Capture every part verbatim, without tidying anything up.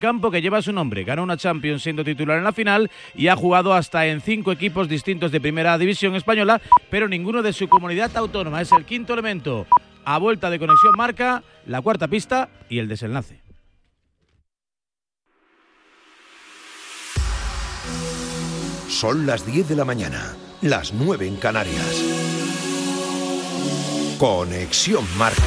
campo que lleva su nombre. Ganó una Champions siendo titular en la final y ha jugado hasta en cinco equipos distintos de primera división española, pero ninguno de su comunidad autónoma. Es el quinto elemento. A vuelta de Conexión Marca, la cuarta pista y el desenlace. Son las diez de la mañana, las nueve en Canarias. Conexión Marca.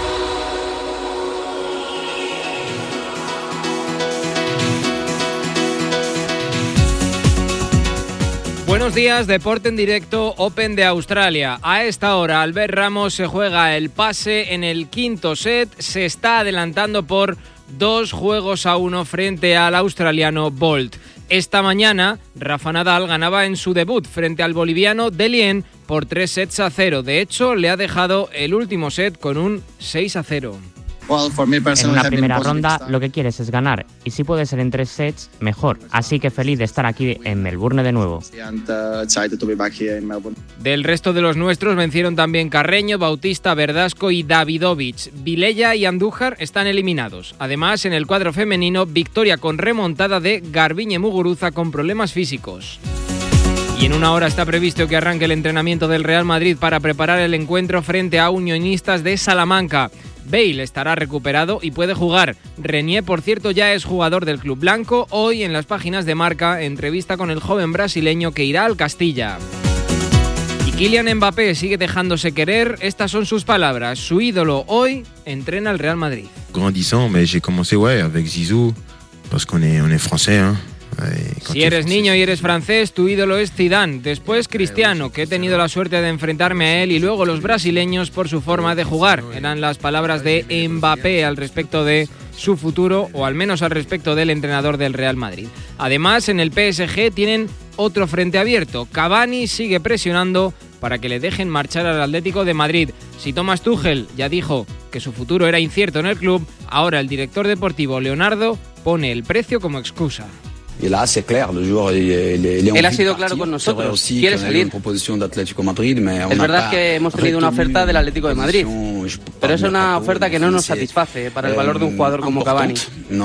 Buenos días, deporte en directo, Open de Australia. A esta hora, Albert Ramos se juega el pase en el quinto set. Se está adelantando por dos juegos a uno frente al australiano Bolt. Esta mañana, Rafa Nadal ganaba en su debut frente al boliviano Dellien por tres sets a cero. De hecho, le ha dejado el último set con un seis a cero. En una primera ronda lo que quieres es ganar y si puede ser en tres sets, mejor. Así que feliz de estar aquí en Melbourne de nuevo. Del resto de los nuestros vencieron también Carreño, Bautista, Verdasco y Davidovich. Vilella y Andújar están eliminados. Además, en el cuadro femenino, victoria con remontada de Garbiñe Muguruza con problemas físicos. Y en una hora está previsto que arranque el entrenamiento del Real Madrid para preparar el encuentro frente a Unionistas de Salamanca. Bale estará recuperado y puede jugar. Renier, por cierto, ya es jugador del club blanco. Hoy en las páginas de Marca, entrevista con el joven brasileño que irá al Castilla. Y Kylian Mbappé sigue dejándose querer. Estas son sus palabras. Su ídolo hoy entrena al Real Madrid. Grandissant, mais j'ai commencé ouais avec Zizou parce qu'on est on est français, hein. Si eres niño y eres francés, tu ídolo es Zidane, después Cristiano, que he tenido la suerte de enfrentarme a él, y luego los brasileños por su forma de jugar. Eran las palabras de Mbappé al respecto de su futuro, o al menos al respecto del entrenador del Real Madrid. Además, en el P S G tienen otro frente abierto. Cavani sigue presionando para que le dejen marchar al Atlético de Madrid. Si Thomas Tuchel ya dijo que su futuro era incierto en el club, ahora el director deportivo Leonardo pone el precio como excusa. Él ha sido claro con nosotros, quiere salir. Es verdad que hemos tenido una oferta del Atlético de Madrid, pero es una oferta que no nos satisface para el valor de un jugador como Cavani.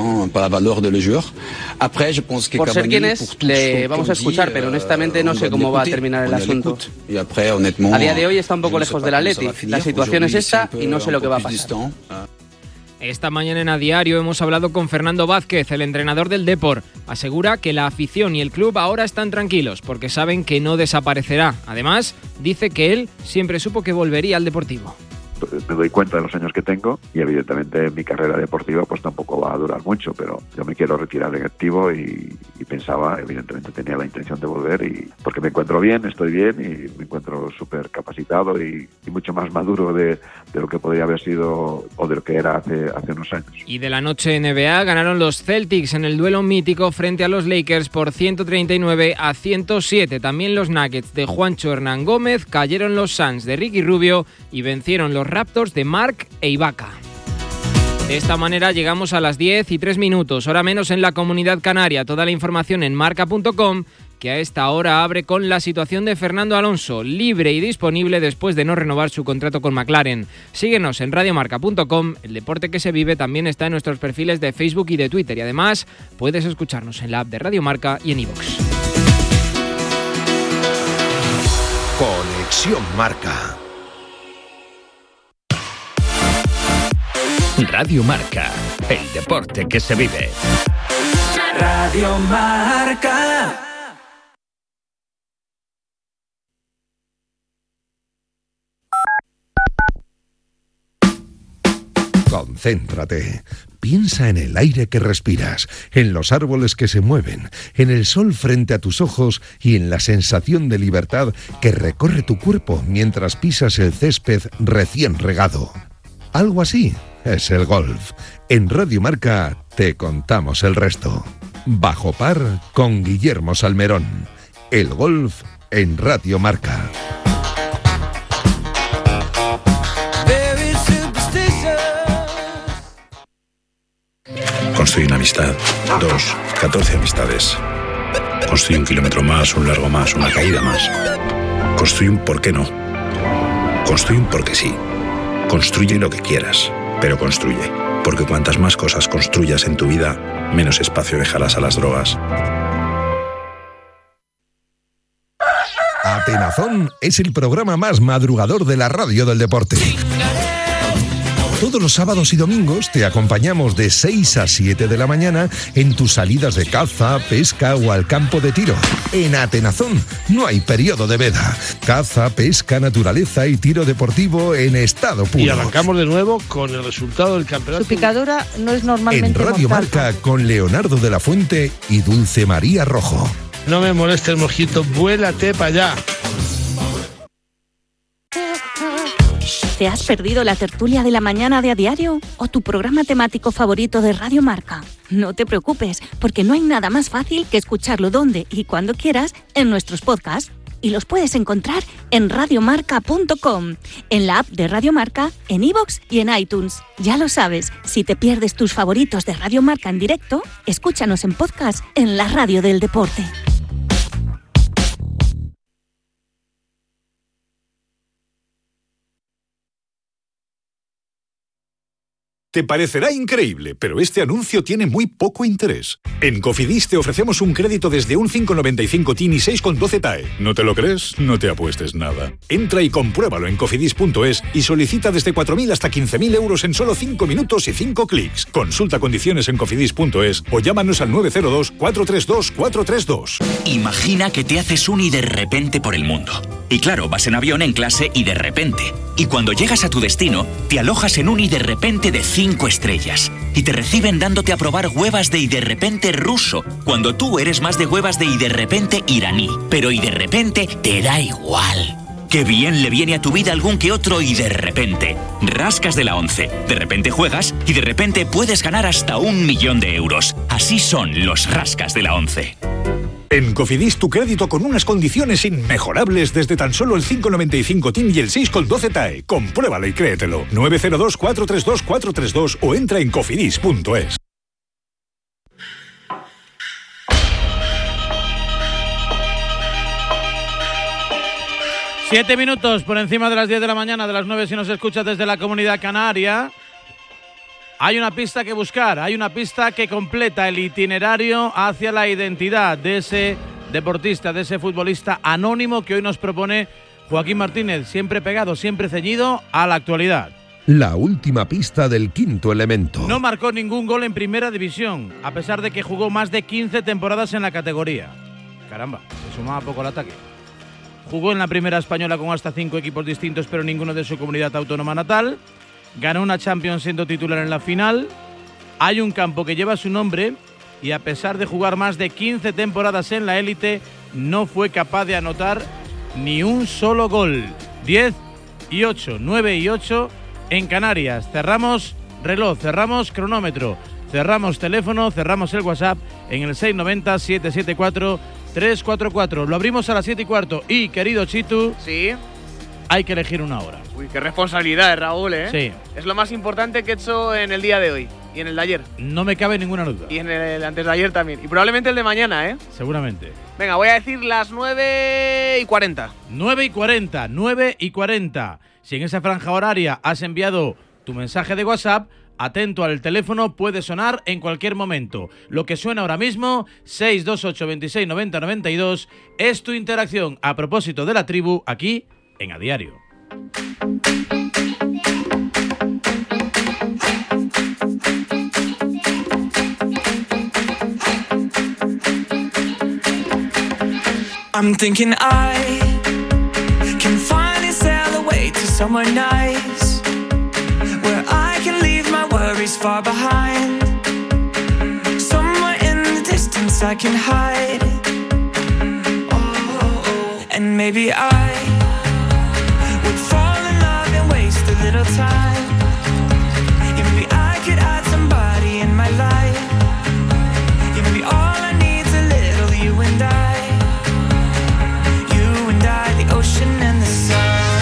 Por ser quien es, le vamos a escuchar, pero honestamente no sé cómo va a terminar el asunto. A día de hoy está un poco lejos del Atlético. La situación es esta y no sé lo que va a pasar. Esta mañana en A Diario hemos hablado con Fernando Vázquez, el entrenador del Depor. Asegura que la afición y el club ahora están tranquilos porque saben que no desaparecerá. Además, dice que él siempre supo que volvería al Deportivo. Me doy cuenta de los años que tengo y evidentemente mi carrera deportiva pues tampoco va a durar mucho, pero yo me quiero retirar en activo y, y pensaba, evidentemente tenía la intención de volver y porque me encuentro bien, estoy bien y me encuentro súper capacitado y, y mucho más maduro de, de lo que podría haber sido o de lo que era hace, hace unos años. Y de la noche N B A ganaron los Celtics en el duelo mítico frente a los Lakers por ciento treinta y nueve a ciento siete. También los Nuggets de Juancho Hernán Gómez, cayeron los Suns de Ricky Rubio y vencieron los Raptors de Mark e Ibaka. De esta manera llegamos a las diez y tres minutos, hora menos en la Comunidad Canaria. Toda la información en marca punto com, que a esta hora abre con la situación de Fernando Alonso, libre y disponible después de no renovar su contrato con McLaren. Síguenos en radio marca punto com, el deporte que se vive también está en nuestros perfiles de Facebook y de Twitter, y además puedes escucharnos en la app de Radio Marca y en iVoox. Conexión Marca. Radio Marca, el deporte que se vive. Radio Marca. Concéntrate. Piensa en el aire que respiras, en los árboles que se mueven, en el sol frente a tus ojos y en la sensación de libertad que recorre tu cuerpo mientras pisas el césped recién regado. Algo así es el golf. En Radio Marca te contamos el resto. Bajo par con Guillermo Salmerón. El golf en Radio Marca. Construye una amistad, dos, catorce amistades. Construye un kilómetro más, un largo más, una caída más. Construye un por qué no. Construye un porque sí. Construye lo que quieras, pero construye. Porque cuantas más cosas construyas en tu vida, menos espacio dejarás a las drogas. Atenazón es el programa más madrugador de la radio del deporte. Todos los sábados y domingos te acompañamos de seis a siete de la mañana en tus salidas de caza, pesca o al campo de tiro. En Atenazón no hay periodo de veda. Caza, pesca, naturaleza y tiro deportivo en estado puro. Y arrancamos de nuevo con el resultado del campeonato. Su picadura no es normalmente En Radio mortal. Marca con Leonardo de la Fuente y Dulce María Rojo. No me moleste el mojito, vuélate para allá. ¿Te has perdido la tertulia de la mañana de A Diario o tu programa temático favorito de Radio Marca? No te preocupes, porque no hay nada más fácil que escucharlo donde y cuando quieras en nuestros podcasts. Y los puedes encontrar en radiomarca punto com, en la app de Radio Marca, en iVoox y en iTunes. Ya lo sabes, si te pierdes tus favoritos de Radio Marca en directo, escúchanos en podcast en la radio del deporte. Te parecerá increíble, pero este anuncio tiene muy poco interés. En Cofidis te ofrecemos un crédito desde un cinco coma noventa y cinco T I N y seis coma doce T A E. ¿No te lo crees? No te apuestes nada. Entra y compruébalo en cofidis punto es y solicita desde cuatro mil hasta quince mil euros en solo cinco minutos y cinco clics. Consulta condiciones en cofidis punto es o llámanos al nueve cero dos, cuatro tres dos, cuatro tres dos. Imagina que te haces un y de repente por el mundo. Y claro, vas en avión en clase y de repente. Y cuando llegas a tu destino, te alojas en un y de repente de cinco estrellas. Y te reciben dándote a probar huevas de y de repente ruso, cuando tú eres más de huevas de y de repente iraní. Pero y de repente te da igual. Qué bien le viene a tu vida algún que otro y de repente. Rascas de la once. De repente juegas y de repente puedes ganar hasta un millón de euros. Así son los rascas de la once. En Cofidis tu crédito con unas condiciones inmejorables desde tan solo el cinco coma noventa y cinco T I N y el seis coma doce T A E. Compruébalo y créetelo. nueve cero dos, cuatro tres dos, cuatro tres dos o entra en cofidis punto es. Siete minutos por encima de las diez de la mañana, de las nueve si nos escuchas desde la Comunidad Canaria. Hay una pista que buscar, hay una pista que completa el itinerario hacia la identidad de ese deportista, de ese futbolista anónimo que hoy nos propone Joaquín Martínez, siempre pegado, siempre ceñido a la actualidad. La última pista del quinto elemento. No marcó ningún gol en primera división, a pesar de que jugó más de quince temporadas en la categoría. Caramba, se sumaba poco al ataque. Jugó en la primera española con hasta cinco equipos distintos, pero ninguno de su comunidad autónoma natal. Ganó una Champions siendo titular en la final. Hay un campo que lleva su nombre y a pesar de jugar más de quince temporadas en la élite, no fue capaz de anotar ni un solo gol. diez y ocho, nueve y ocho en Canarias. Cerramos reloj, cerramos cronómetro, cerramos teléfono, cerramos el WhatsApp en el seis nueve cero, siete siete cuatro, tres cuatro cuatro. Lo abrimos a las siete y cuarto y, querido Chitu, sí, hay que elegir una hora. Uy, qué responsabilidad, Raúl, ¿eh? Sí. Es lo más importante que he hecho en el día de hoy y en el de ayer. No me cabe ninguna duda. Y en el antes de ayer también. Y probablemente el de mañana, ¿eh? Seguramente. Venga, voy a decir las nueve y cuarenta. nueve y cuarenta, nueve y cuarenta. Si en esa franja horaria has enviado tu mensaje de WhatsApp, atento al teléfono, puede sonar en cualquier momento. Lo que suena ahora mismo, seis dos ocho, veintiséis, noventa, noventa y dos, es tu interacción a propósito de la tribu aquí en A Diario. I'm thinking I can finally sail away to somewhere nice, where I can leave my worries far behind. Somewhere in the distance I can hide. Oh, and maybe I would fall in love and waste a little time. Maybe I could add somebody in my life. Maybe all I need's a little you and I. You and I, the ocean and the sun.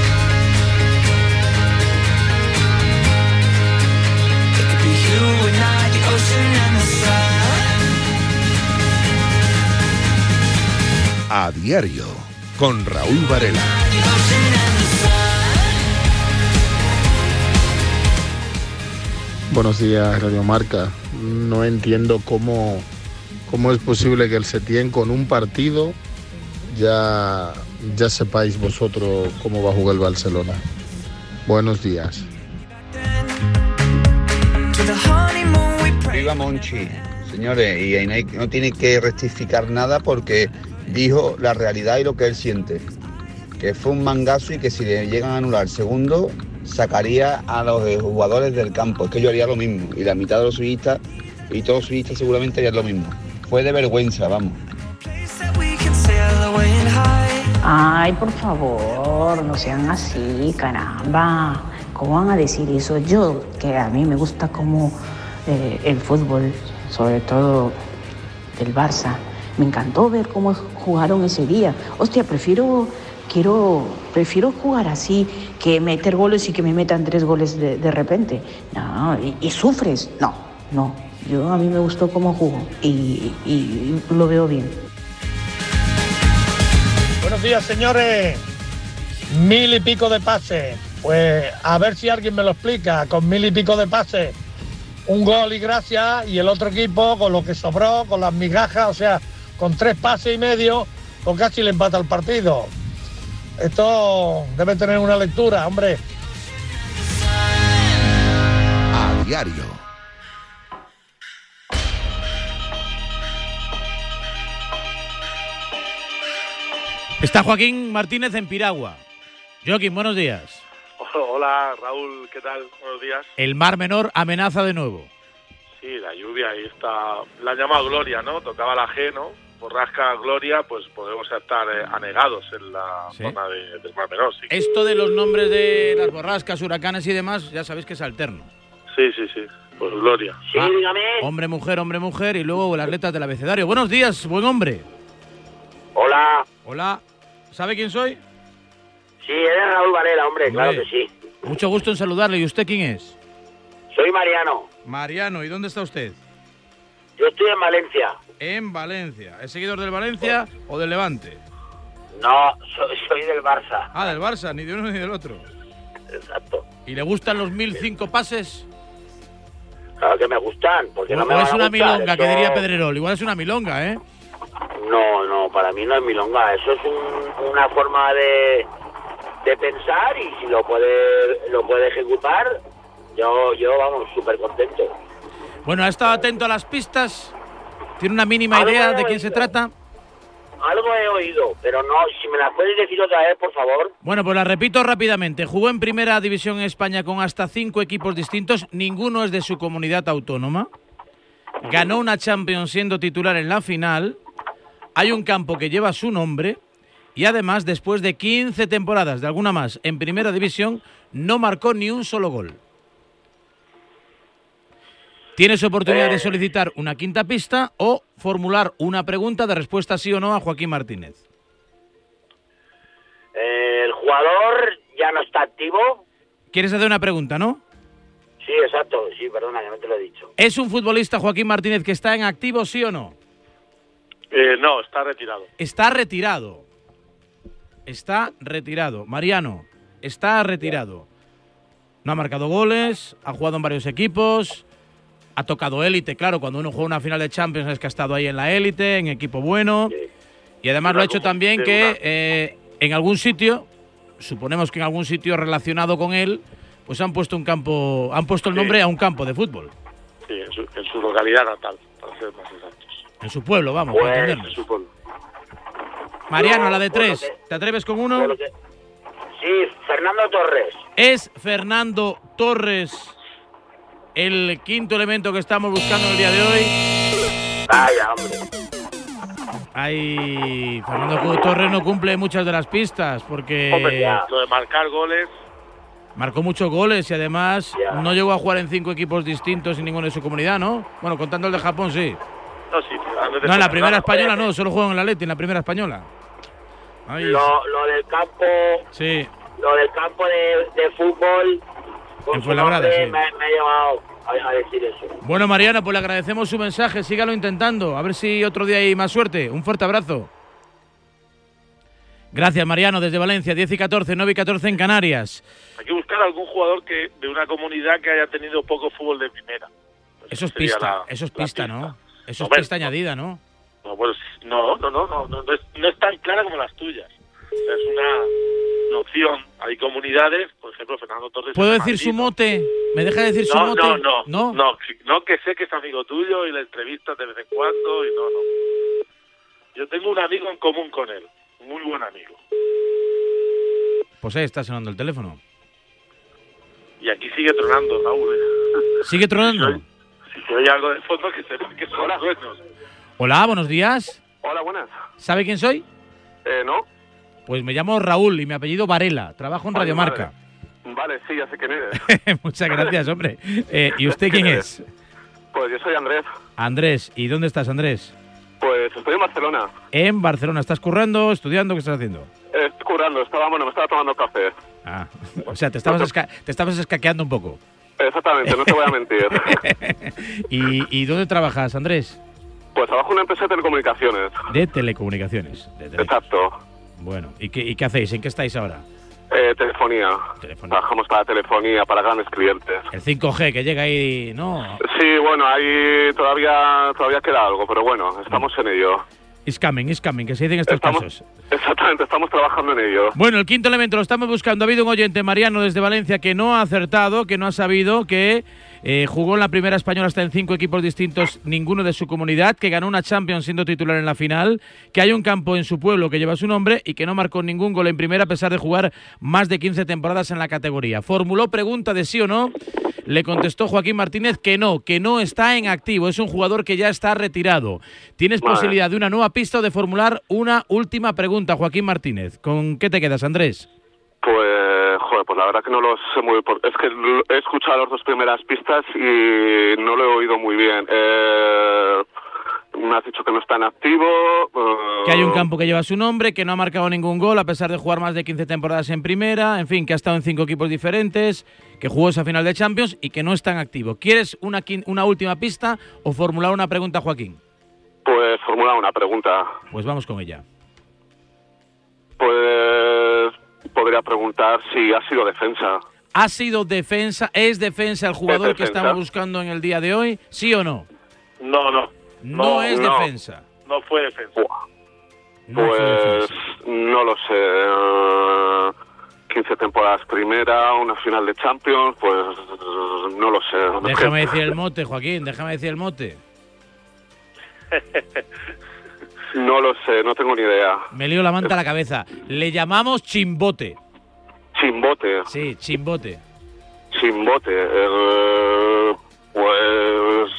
It could be you and I, the ocean and the sun. A Diario, con Raúl Varela. Buenos días, Radio Marca. No entiendo cómo, cómo es posible que el Setién con un partido ya, ya sepáis vosotros cómo va a jugar el Barcelona. Buenos días. Viva Monchi, señores, y Ainhoa no tiene que rectificar nada porque dijo la realidad y lo que él siente. Que fue un mangazo y que si le llegan a anular segundo, sacaría a los jugadores del campo. Es que yo haría lo mismo. Y la mitad de los suizistas y todos los suizistas seguramente harían lo mismo. Fue de vergüenza, vamos. Ay, por favor, no sean así, caramba. ¿Cómo van a decir eso? Yo, que a mí me gusta como eh, el fútbol, sobre todo del Barça. Me encantó ver cómo jugaron ese día. Hostia, prefiero... Quiero, prefiero jugar así que meter goles y que me metan tres goles de, de repente. No, y, y sufres. No, no. Yo a mí me gustó cómo jugó y, y, y lo veo bien. Buenos días, señores. Mil y pico de pases. Pues a ver si alguien me lo explica. Con mil y pico de pases, un gol y gracias, y el otro equipo con lo que sobró, con las migajas, o sea, con tres pases y medio, pues casi le empata el partido. Esto debe tener una lectura, hombre. A diario. Está Joaquín Martínez en Piragua. Joaquín, buenos días. Hola, Raúl, ¿qué tal? Buenos días. El Mar Menor amenaza de nuevo. Sí, la lluvia, ahí está. La han llamado Gloria, ¿no? Tocaba la G, ¿no? Borrasca Gloria, pues podemos estar eh, anegados en la ¿sí? zona de, del Mar Menor. Sí. Esto de los nombres de las borrascas, huracanes y demás, ya sabéis que es alterno. Sí, sí, sí. Pues Gloria. Sí, ah, dígame. Hombre, mujer, hombre, mujer, y luego las letras del abecedario. Buenos días, buen hombre. Hola. Hola. ¿Sabe quién soy? Sí, eres Raúl Varela, hombre, hombre, claro que sí. Mucho gusto en saludarle. ¿Y usted quién es? Soy Mariano. Mariano, ¿y dónde está usted? Yo estoy en Valencia. En Valencia. ¿Es seguidor del Valencia oh. o del Levante? No, soy, soy del Barça. Ah, del Barça, ni de uno ni del otro. Exacto. ¿Y le gustan los mil cinco pases? Claro que me gustan, porque o, no me o van es a una gustar, milonga, eso... que diría Pedrerol. Igual es una milonga, ¿eh? No, no, para mí no es milonga. Eso es un, una forma de, de pensar, y si lo puede, lo puede ejecutar, yo, yo vamos, súper contento. Bueno, ¿ha estado atento a las pistas? ¿Tiene una mínima ¿Algo idea de quién se trata? Algo he oído, pero no, si me la puedes decir otra vez, por favor. Bueno, pues la repito rápidamente. Jugó en Primera División en España con hasta cinco equipos distintos, ninguno es de su comunidad autónoma. Ganó una Champions siendo titular en la final. Hay un campo que lleva su nombre y además, después de quince temporadas de alguna más en Primera División, no marcó ni un solo gol. Tienes oportunidad eh, de solicitar una quinta pista o formular una pregunta de respuesta sí o no a Joaquín Martínez. Eh, el jugador ya no está activo. ¿Quieres hacer una pregunta, no? Sí, exacto. Sí, perdona, que no te lo he dicho. ¿Es un futbolista, Joaquín Martínez, que está en activo, sí o no? Eh, no, está retirado. Está retirado. Está retirado. Mariano, está retirado. No ha marcado goles, ha jugado en varios equipos... Ha tocado élite, claro, cuando uno juega una final de Champions es que ha estado ahí en la élite, en equipo bueno. Sí. Y además lo ha hecho también que eh, en algún sitio, suponemos que en algún sitio relacionado con él, pues han puesto un campo, han puesto el nombre sí. a un campo de fútbol. Sí, en su, en su localidad natal, para ser más exactos. En su pueblo, vamos, pues, para entendernos. En su pueblo. Mariano, la de tres, que, ¿te atreves con uno? Que, sí, Fernando Torres. Es Fernando Torres el quinto elemento que estamos buscando el día de hoy. Vaya, hombre. Ay, Fernando Torres no cumple muchas de las pistas porque... Hombre, ya. Lo de marcar goles... Marcó muchos goles y además ya. no llegó a jugar en cinco equipos distintos en ninguno de su comunidad, ¿no? Bueno, contando el de Japón, sí. No, sí. No, en la primera española no, solo juego en la Leti, en la primera española. Ay. Lo, lo del campo... Sí. Lo del campo de, de fútbol... En Fuenlabrada, sí. Me, me ha llevado a, a decir eso. Bueno, Mariana, pues le agradecemos su mensaje. Sígalo intentando. A ver si otro día hay más suerte. Un fuerte abrazo. Gracias, Mariano, desde Valencia, diez y catorce, nueve y catorce en Canarias. Hay que buscar algún jugador que de una comunidad que haya tenido poco fútbol de primera. Eso es pista, la, eso es pista, pista, ¿no? Eso no, es pista no, añadida, ¿no? No, bueno, no, no, no, no, no, no, es, no es tan clara como las tuyas. O sea, es una noción. Hay comunidades, por ejemplo, Fernando Torres... ¿Puedo decir su mote? ¿Me deja decir no, su mote? No, no, no, no, no, que sé que es amigo tuyo y la entrevistas de vez en cuando y no, no. Yo tengo un amigo en común con él, muy buen amigo. Pues ahí está sonando el teléfono. Y aquí sigue tronando, Raúl. ¿eh? ¿Sigue tronando? Si, si se oye algo de fondo, que se ve que son truenos. Hola, buenos días. Hola, buenas. ¿Sabe quién soy? Eh, ¿no? Pues me llamo Raúl y mi apellido Varela. Trabajo en Radio Marca. Vale, sí, ya sé quién eres. Muchas gracias, hombre. Eh, ¿Y usted quién es? Pues yo soy Andrés. Andrés. ¿Y dónde estás, Andrés? Pues estoy en Barcelona. En Barcelona. ¿Estás currando, estudiando? ¿Qué estás haciendo? Eh, estoy currando. Estaba, bueno, me estaba tomando café. Ah, o sea, te estabas, esca te estabas escaqueando un poco. Exactamente, no te voy a mentir. ¿Y, ¿Y dónde trabajas, Andrés? Pues trabajo en una empresa de telecomunicaciones. De telecomunicaciones. De tele Exacto. Bueno, ¿y qué, ¿y qué hacéis? ¿En qué estáis ahora? Eh, telefonía. telefonía. Trabajamos para telefonía, para grandes clientes. El cinco G que llega ahí, ¿no? Sí, bueno, ahí todavía todavía queda algo, pero bueno, estamos en ello. It's coming, it's coming, que se dicen estos estamos, casos. Exactamente, estamos trabajando en ello. Bueno, el quinto elemento lo estamos buscando. Ha habido un oyente, Mariano, desde Valencia, que no ha acertado, que no ha sabido, que eh, jugó en la primera española hasta en cinco equipos distintos, ninguno de su comunidad, que ganó una Champions siendo titular en la final, que hay un campo en su pueblo que lleva su nombre y que no marcó ningún gol en primera a pesar de jugar más de quince temporadas en la categoría. Formuló pregunta de sí o no. Le contestó Joaquín Martínez que no, que no está en activo, es un jugador que ya está retirado. Tienes vale. posibilidad de una nueva pista o de formular una última pregunta, Joaquín Martínez. ¿Con qué te quedas, Andrés? Pues, joder, pues la verdad que no lo sé muy bien. Es que he escuchado las dos primeras pistas y no lo he oído muy bien. Eh... Me has dicho que no está en activo. Uh... Que hay un campo que lleva su nombre, que no ha marcado ningún gol a pesar de jugar más de quince temporadas en primera, en fin, que ha estado en cinco equipos diferentes, que jugó esa final de Champions y que no está en activo. ¿Quieres una, una última pista o formular una pregunta, Joaquín? Pues formular una pregunta. Pues vamos con ella. Pues podría preguntar si ha sido defensa. ¿Ha sido defensa? ¿Es defensa el jugador defensa. que estamos buscando en el día de hoy? ¿Sí o no? No, no. No, no es no, defensa. No fue defensa. No pues fue defensa. No lo sé. quince temporadas primera, una final de Champions, pues no lo sé. Déjame decir el mote, Joaquín, déjame decir el mote. No lo sé, no tengo ni idea. Me lío la manta a la cabeza. Le llamamos Chimbote. ¿Chimbote? Sí, Chimbote. Chimbote. Eh, pues...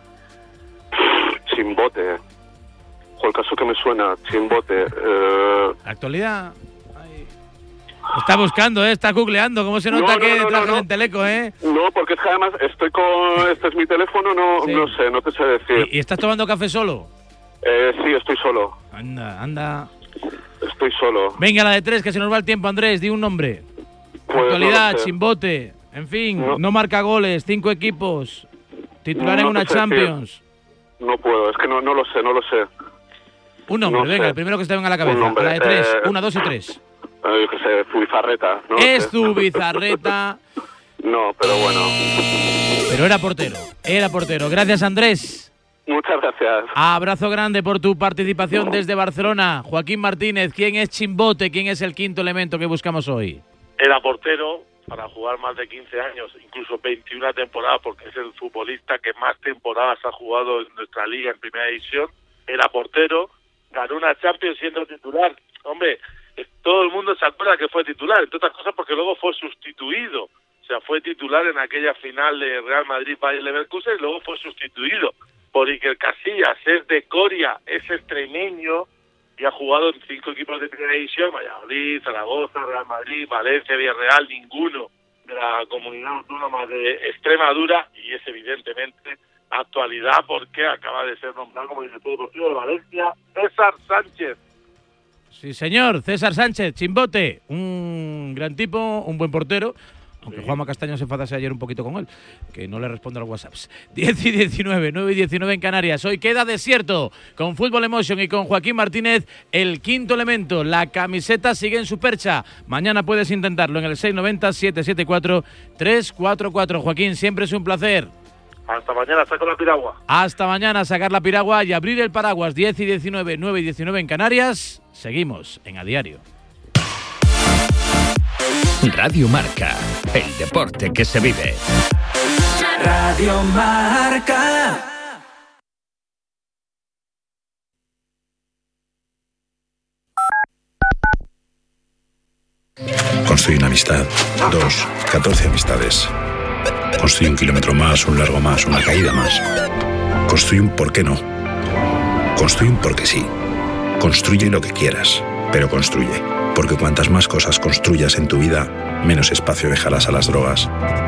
Chimbote. O el caso que me suena, Chimbote. Eh... ¿Actualidad? Ay. Está buscando, ¿eh? Está googleando. ¿Cómo se nota no, que no, no, trabajas no, no. en Teleco, eh? No, porque es que además estoy con... Este es mi teléfono, no, sí. no sé, no te sé decir. ¿Y, ¿Y estás tomando café solo? Eh, sí, estoy solo. Anda, anda. Estoy solo. Venga, la de tres, que se nos va el tiempo, Andrés. Di un nombre. Pues Actualidad, no sé. Chimbote. En fin, no. no marca goles, cinco equipos. Titular no en una Champions. Decir. No puedo, es que no, no lo sé, no lo sé. Un nombre, no venga, sé. El primero que se te venga a la cabeza. Nombre, la de tres, eh, una, dos y tres. Eh, yo qué sé, Zubizarreta. No es Zubizarreta. No, pero bueno. Pero era portero, era portero. Gracias, Andrés. Muchas gracias. Abrazo grande por tu participación desde Barcelona. Joaquín Martínez, ¿quién es Chimbote? ¿Quién es el quinto elemento que buscamos hoy? Era portero para jugar más de quince años, incluso veintiuna temporadas, porque es el futbolista que más temporadas ha jugado en nuestra liga en primera división. Era portero, ganó una Champions siendo titular. Hombre, todo el mundo se acuerda que fue titular, entre otras cosas porque luego fue sustituido. O sea, fue titular en aquella final de Real Madrid-Bayer Leverkusen y luego fue sustituido por Iker Casillas. Es de Coria, es extremeño y ha jugado en cinco equipos de primera división: Valladolid, Zaragoza, Real Madrid, Valencia, Villarreal, ninguno de la comunidad autónoma de Extremadura, y es evidentemente actualidad porque acaba de ser nombrado como director deportivo de Valencia César Sánchez. Sí, señor, César Sánchez, Chimbote, un gran tipo, un buen portero, Aunque sí. Juanma Castaño se enfadase ayer un poquito con él, que no le responde a los WhatsApps. diez y diecinueve, nueve y diecinueve en Canarias. Hoy queda desierto con Fútbol Emotion y con Joaquín Martínez, el quinto elemento. La camiseta sigue en su percha. Mañana puedes intentarlo en el seis nueve cero, siete siete cuatro, tres cuatro cuatro. Joaquín, siempre es un placer. Hasta mañana, saco la piragua. Hasta mañana, sacar la piragua y abrir el paraguas. diez y diecinueve, nueve y diecinueve en Canarias. Seguimos en A Diario. Radio Marca, el deporte que se vive. Radio Marca. Construye una amistad, dos, catorce amistades. Construye un kilómetro más, un largo más, una caída más. Construye un por qué no. Construye un porque sí. Construye lo que quieras, pero construye. Porque cuantas más cosas construyas en tu vida, menos espacio dejarás a las drogas.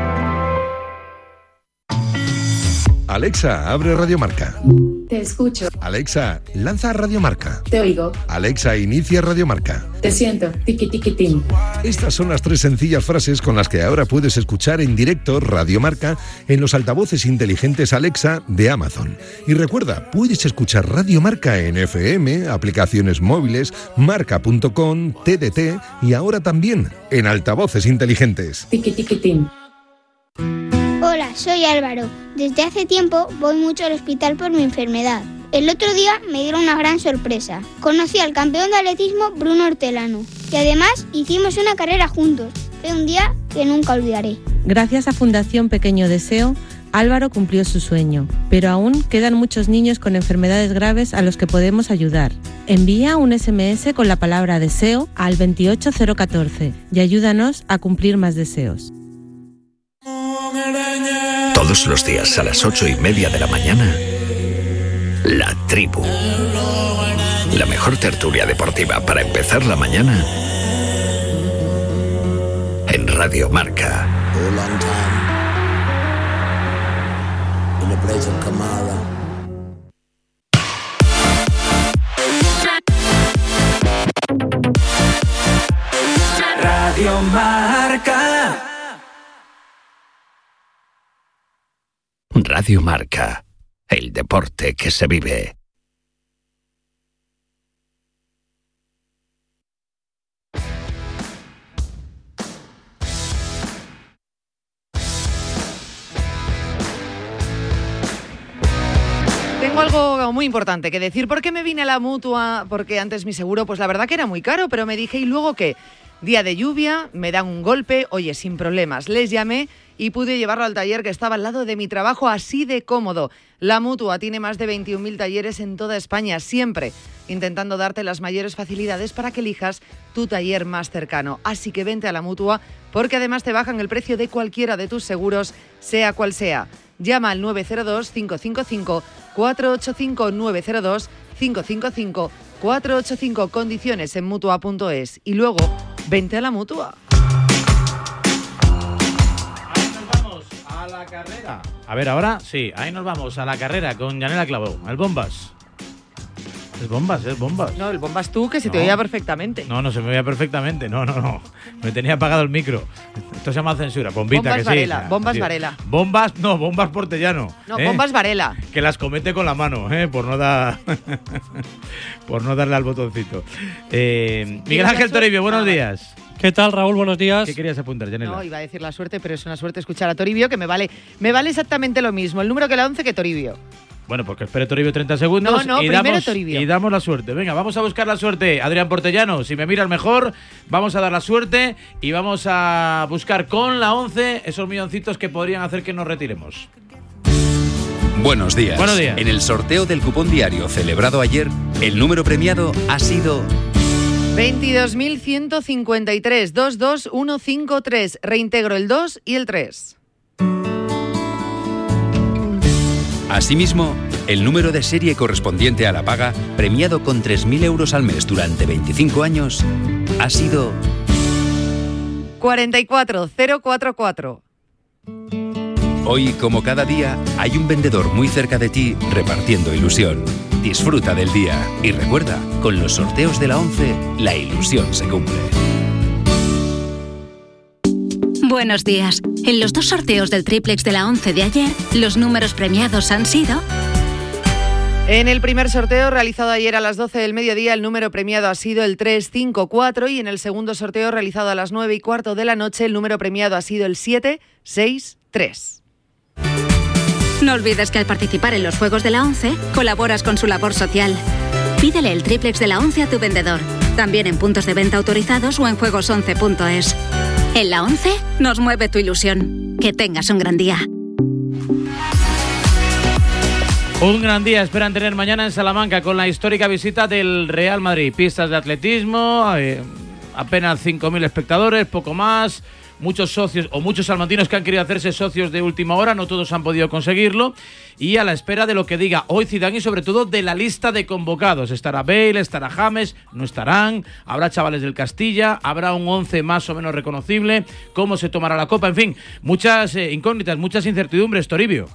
Alexa, abre Radio Marca. Te escucho. Alexa, lanza Radio Marca. Te oigo. Alexa, inicia Radio Marca. Te siento. Tiki tiki tim. Estas son las tres sencillas frases con las que ahora puedes escuchar en directo Radio Marca en los altavoces inteligentes Alexa de Amazon. Y recuerda, puedes escuchar Radio Marca en F M, aplicaciones móviles, marca punto com, T D T y ahora también en altavoces inteligentes. Tiki tiki tim. Hola, soy Álvaro. Desde hace tiempo voy mucho al hospital por mi enfermedad. El otro día me dieron una gran sorpresa. Conocí al campeón de atletismo Bruno Hortelano y además hicimos una carrera juntos. Fue un día que nunca olvidaré. Gracias a Fundación Pequeño Deseo, Álvaro cumplió su sueño, pero aún quedan muchos niños con enfermedades graves a los que podemos ayudar. Envía un ese eme ese con la palabra deseo al veintiocho cero catorce y ayúdanos a cumplir más deseos. Todos los días a las ocho y media de la mañana, La Tribu. La mejor tertulia deportiva para empezar la mañana en Radio Marca. Radio Marca. Radio Marca, el deporte que se vive. Tengo algo muy importante que decir. ¿Por qué me vine a la Mutua? Porque antes mi seguro, pues la verdad que era muy caro, pero me dije, ¿y luego qué? Día de lluvia, me dan un golpe, oye, sin problemas. Les llamé y pude llevarlo al taller que estaba al lado de mi trabajo, así de cómodo. La Mutua tiene más de veintiún mil talleres en toda España, siempre intentando darte las mayores facilidades para que elijas tu taller más cercano. Así que vente a la Mutua, porque además te bajan el precio de cualquiera de tus seguros, sea cual sea. Llama al nueve cero dos, cinco cinco cinco, cuatro ocho cinco, nueve cero dos, cinco cinco cinco, cuatro ocho cinco, condiciones en mutua punto es. Y luego, vente a la Mutua. A la carrera. A ver, ahora sí, ahí nos vamos a la carrera con Yanela Clavó, el Bombas. Es Bombas, es Bombas. No, el Bombas tú, que se no. te oía perfectamente. No, no se me oía perfectamente, no, no, no. Me tenía apagado el micro. Esto se llama censura, bombita, Bombas que Varela, sí. Bombas sí. Varela. Bombas, no, Bombas Portellano. No, ¿eh? Bombas Varela. Que las comete con la mano, ¿eh? Por no dar... por no darle al botoncito. Eh, Miguel Ángel Toribio, buenos días. ¿Qué tal, Raúl? Buenos días. ¿Qué querías apuntar, Yanela? No, iba a decir la suerte, pero es una suerte escuchar a Toribio, que me vale, me vale exactamente lo mismo, el número que la once que Toribio. Bueno, porque espere Toribio treinta segundos no, no, y, primero damos, Toribio. y damos la suerte. Venga, vamos a buscar la suerte. Adrián Portellano, si me miras mejor, vamos a dar la suerte y vamos a buscar con la once esos milloncitos que podrían hacer que nos retiremos. Buenos días. Buenos días. En el sorteo del cupón diario celebrado ayer, el número premiado ha sido... veintidós mil ciento cincuenta y tres, dos dos uno cinco tres. Reintegro el dos y el tres. Asimismo, el número de serie correspondiente a la paga, premiado con tres mil euros al mes durante veinticinco años, ha sido... cuarenta y cuatro mil cuarenta y cuatro. Hoy, como cada día, hay un vendedor muy cerca de ti repartiendo ilusión. Disfruta del día y recuerda, con los sorteos de la once, la ilusión se cumple. Buenos días. En los dos sorteos del triplex de la once de ayer, los números premiados han sido... En el primer sorteo realizado ayer a las doce del mediodía, el número premiado ha sido el tres cinco cuatro y en el segundo sorteo realizado a las nueve y cuarto de la noche, el número premiado ha sido el siete seis tres. No olvides que al participar en los Juegos de la once, colaboras con su labor social. Pídele el triplex de la once a tu vendedor, también en puntos de venta autorizados o en juegos once punto es. En la once nos mueve tu ilusión. Que tengas un gran día. Un gran día esperan tener mañana en Salamanca con la histórica visita del Real Madrid. Pistas de atletismo, eh, apenas cinco mil espectadores, poco más. Muchos socios o muchos salmantinos que han querido hacerse socios de última hora, no todos han podido conseguirlo. Y a la espera de lo que diga hoy Zidane y sobre todo de la lista de convocados. Estará Bale, estará James, no estarán. Habrá chavales del Castilla, habrá un once más o menos reconocible. ¿Cómo se tomará la Copa? En fin, muchas eh, incógnitas, muchas incertidumbres, Toribio.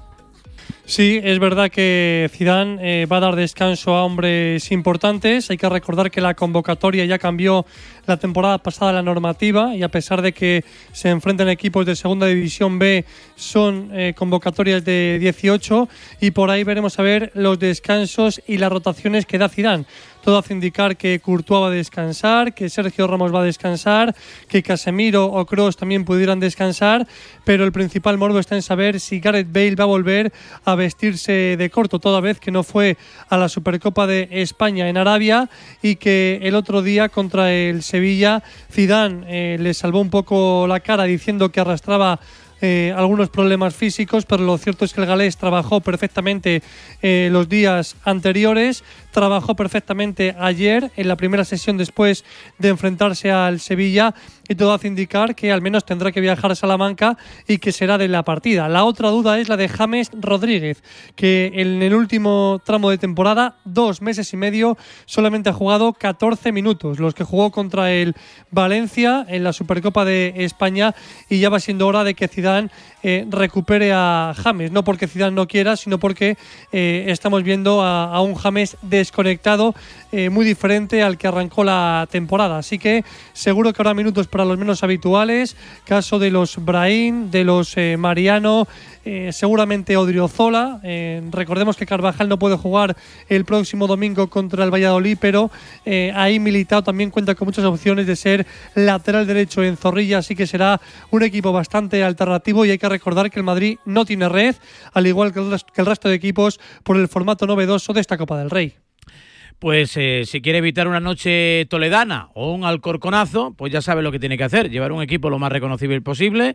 Sí, es verdad que Zidane eh, va a dar descanso a hombres importantes. Hay que recordar que la convocatoria ya cambió la temporada pasada la normativa y a pesar de que se enfrentan equipos de Segunda División B, son eh, convocatorias de dieciocho y por ahí veremos a ver los descansos y las rotaciones que da Zidane. Todo hace indicar que Courtois va a descansar, que Sergio Ramos va a descansar, que Casemiro o Kroos también pudieran descansar, pero el principal morbo está en saber si Gareth Bale va a volver a vestirse de corto, toda vez que no fue a la Supercopa de España en Arabia y que el otro día contra el Sevilla Zidane eh, le salvó un poco la cara diciendo que arrastraba Eh, algunos problemas físicos, pero lo cierto es que el galés trabajó perfectamente eh, los días anteriores, trabajó perfectamente ayer en la primera sesión después de enfrentarse al Sevilla y todo hace indicar que al menos tendrá que viajar a Salamanca y que será de la partida. La otra duda es la de James Rodríguez, que en el último tramo de temporada, dos meses y medio, solamente ha jugado catorce minutos, los que jugó contra el Valencia en la Supercopa de España, y ya va siendo hora de que Zidane Eh, recupere a James, no porque Zidane no quiera, sino porque eh, estamos viendo a, a un James desconectado, eh, muy diferente al que arrancó la temporada, así que seguro que habrá minutos para los menos habituales, caso de los Brahim, de los eh, Mariano, eh, seguramente Odriozola. Eh, recordemos que Carvajal no puede jugar el próximo domingo contra el Valladolid, pero eh, ahí Militao también cuenta con muchas opciones de ser lateral derecho en Zorrilla, así que será un equipo bastante alternativo. Y hay que recordar que el Madrid no tiene red, al igual que el, que el resto de equipos, por el formato novedoso de esta Copa del Rey. Pues eh, si quiere evitar una noche toledana o un alcorconazo, pues ya sabe lo que tiene que hacer: llevar un equipo lo más reconocible posible,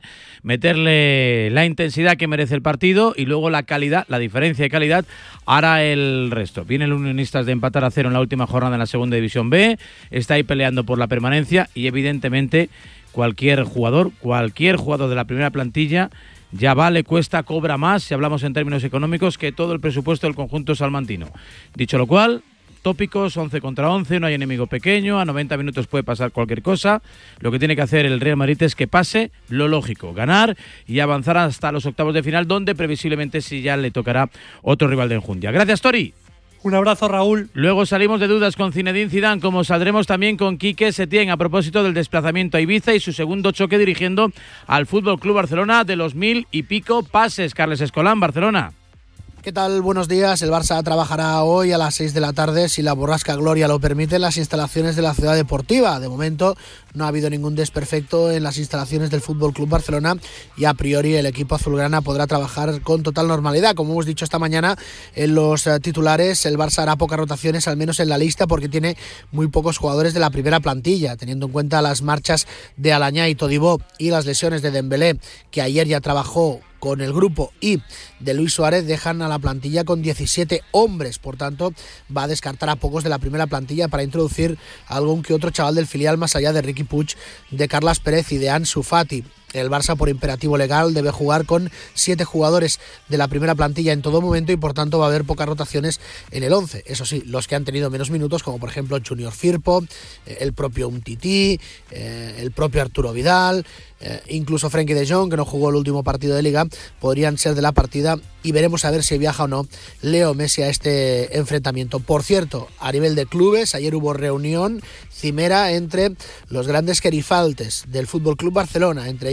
meterle la intensidad que merece el partido y luego la calidad, la diferencia de calidad hará el resto. Viene el Unionistas de empatar a cero en la última jornada en la Segunda División B, está ahí peleando por la permanencia y evidentemente cualquier jugador, cualquier jugador de la primera plantilla ya vale, cuesta, cobra más, si hablamos en términos económicos, que todo el presupuesto del conjunto salmantino. Dicho lo cual, tópicos, once contra once, no hay enemigo pequeño, a noventa minutos puede pasar cualquier cosa. Lo que tiene que hacer el Real Madrid es que pase lo lógico, ganar y avanzar hasta los octavos de final, donde previsiblemente sí ya le tocará otro rival de enjundia. Gracias, Tori. Un abrazo, Raúl. Luego salimos de dudas con Zinedine Zidane, como saldremos también con Quique Setién a propósito del desplazamiento a Ibiza y su segundo choque dirigiendo al Fútbol Club Barcelona de los mil y pico pases. Carles Escolán, Barcelona. ¿Qué tal? Buenos días. El Barça trabajará hoy a las seis de la tarde, si la borrasca Gloria lo permite, en las instalaciones de la Ciudad Deportiva. De momento no ha habido ningún desperfecto en las instalaciones del Fútbol Club Barcelona y a priori el equipo azulgrana podrá trabajar con total normalidad. Como hemos dicho esta mañana en los titulares, el Barça hará pocas rotaciones, al menos en la lista, porque tiene muy pocos jugadores de la primera plantilla, teniendo en cuenta las marchas de Alañá y Todibó y las lesiones de Dembélé, que ayer ya trabajó con el grupo, y de Luis Suárez, dejan a la plantilla con diecisiete hombres. Por tanto, va a descartar a pocos de la primera plantilla para introducir a algún que otro chaval del filial, más allá de Riqui Puig, de Carles Pérez y de Ansu Fati. El Barça, por imperativo legal, debe jugar con siete jugadores de la primera plantilla en todo momento y por tanto va a haber pocas rotaciones en el once. Eso sí, los que han tenido menos minutos, como por ejemplo Junior Firpo, el propio Umtiti, el propio Arturo Vidal, incluso Frenkie de Jong, que no jugó el último partido de Liga, podrían ser de la partida, y veremos a ver si viaja o no Leo Messi a este enfrentamiento. Por cierto, a nivel de clubes, ayer hubo reunión cimera entre los grandes querifaltes del F C Barcelona, entre ellos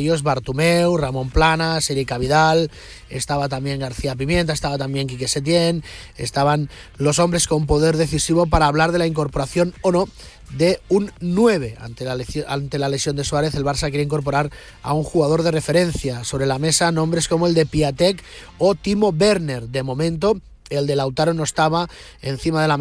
ellos Bartomeu, Ramón Planas, Erika Vidal, estaba también García Pimienta, estaba también Quique Setién, estaban los hombres con poder decisivo para hablar de la incorporación o no de un nueve. Ante la, lesión, ante la lesión de Suárez, el Barça quiere incorporar a un jugador de referencia. Sobre la mesa, nombres como el de Piatek o Timo Werner. De momento, el de Lautaro no estaba encima de la mesa.